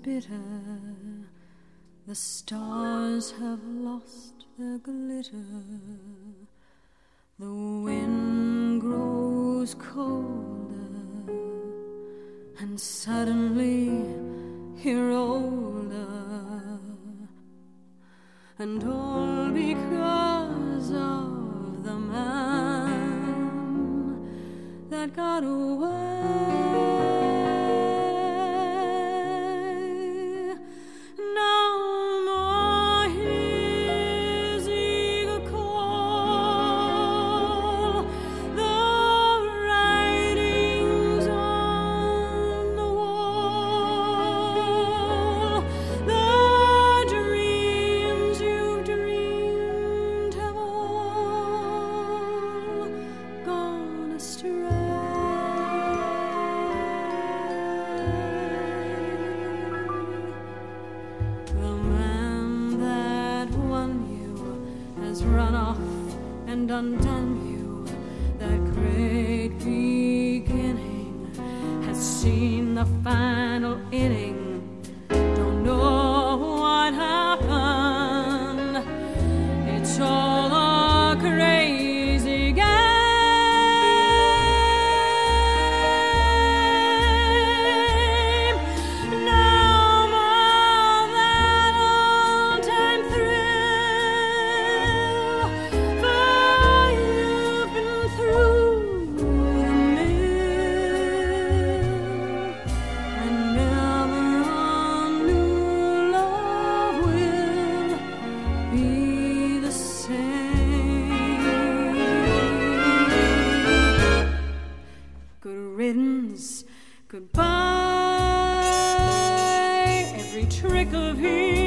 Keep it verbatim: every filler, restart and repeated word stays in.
bitter. The stars have lost their glitter. The wind grows colder, and suddenly you're older, and all because of the man that got away. Run off and undone you. That great beginning has seen the final inning. Don't know what happened. It's all a crazy game. No more that old-time thrill. Goodbye, every trick of his.